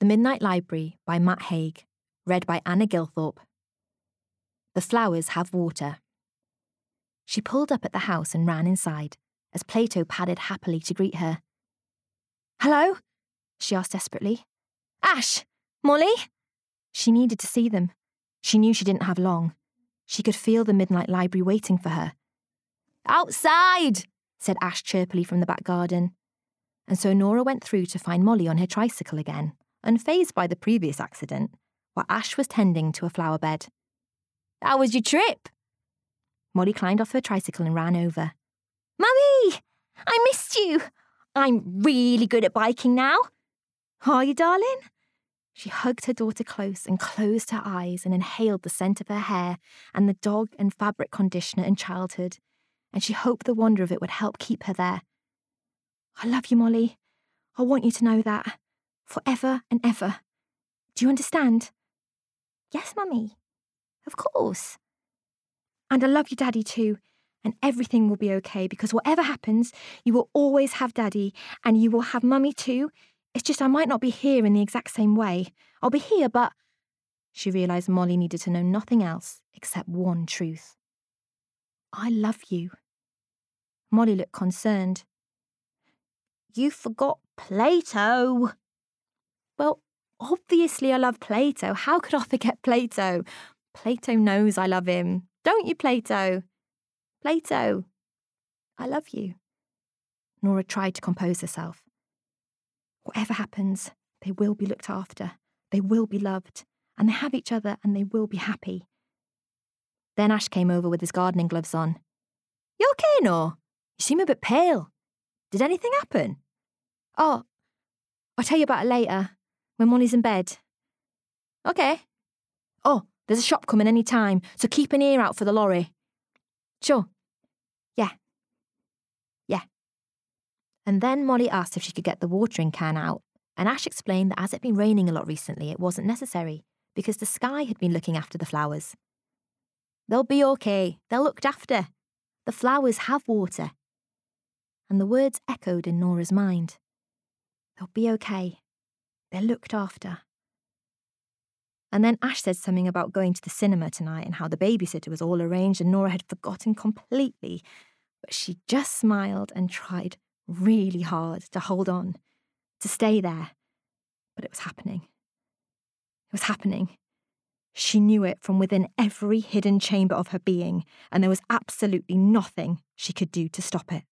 The Midnight Library by Matt Haig, read by Anna Gilthorpe. The flowers have water. She pulled up at the house and ran inside, as Plato padded happily to greet her. "Hello?" she asked desperately. "Ash! Molly?" She needed to see them. She knew she didn't have long. She could feel the Midnight Library waiting for her. "Outside!" said Ash chirpily from the back garden. And so Nora went through to find Molly on her tricycle again, unfazed by the previous accident, while Ash was tending to a flower bed. "How was your trip?" Molly climbed off her tricycle and ran over. "Mummy! I missed you! I'm really good at biking now." "Are you, darling?" She hugged her daughter close and closed her eyes and inhaled the scent of her hair and the dog and fabric conditioner in childhood, and she hoped the wonder of it would help keep her there. "I love you, Molly. I want you to know that. Forever and ever. Do you understand?" "Yes, Mummy. Of course." "And I love you, Daddy, too. And everything will be okay because whatever happens, you will always have Daddy and you will have Mummy too. It's just I might not be here in the exact same way. I'll be here, but..." She realised Molly needed to know nothing else except one truth. "I love you." Molly looked concerned. "You forgot Plato." "Well, obviously I love Plato. How could I forget Plato? Plato knows I love him. Don't you, Plato? Plato, I love you." Nora tried to compose herself. Whatever happens, they will be looked after, they will be loved, and they have each other and they will be happy. Then Ash came over with his gardening gloves on. "You okay, Nor? You seem a bit pale. Did anything happen?" "Oh, I'll tell you about it later, when Molly's in bed." "Okay." "Oh, there's a shop coming any time, so keep an ear out for the lorry." "Sure. Yeah. And then Molly asked if she could get the watering can out, and Ash explained that as it had been raining a lot recently, it wasn't necessary, because the sky had been looking after the flowers. "They'll be okay. They're looked after. The flowers have water." And the words echoed in Nora's mind. They'll be okay. They're looked after. And then Ash said something about going to the cinema tonight and how the babysitter was all arranged and Nora had forgotten completely, but she just smiled and tried really hard to hold on, to stay there. But it was happening. It was happening. She knew it from within every hidden chamber of her being, and there was absolutely nothing she could do to stop it.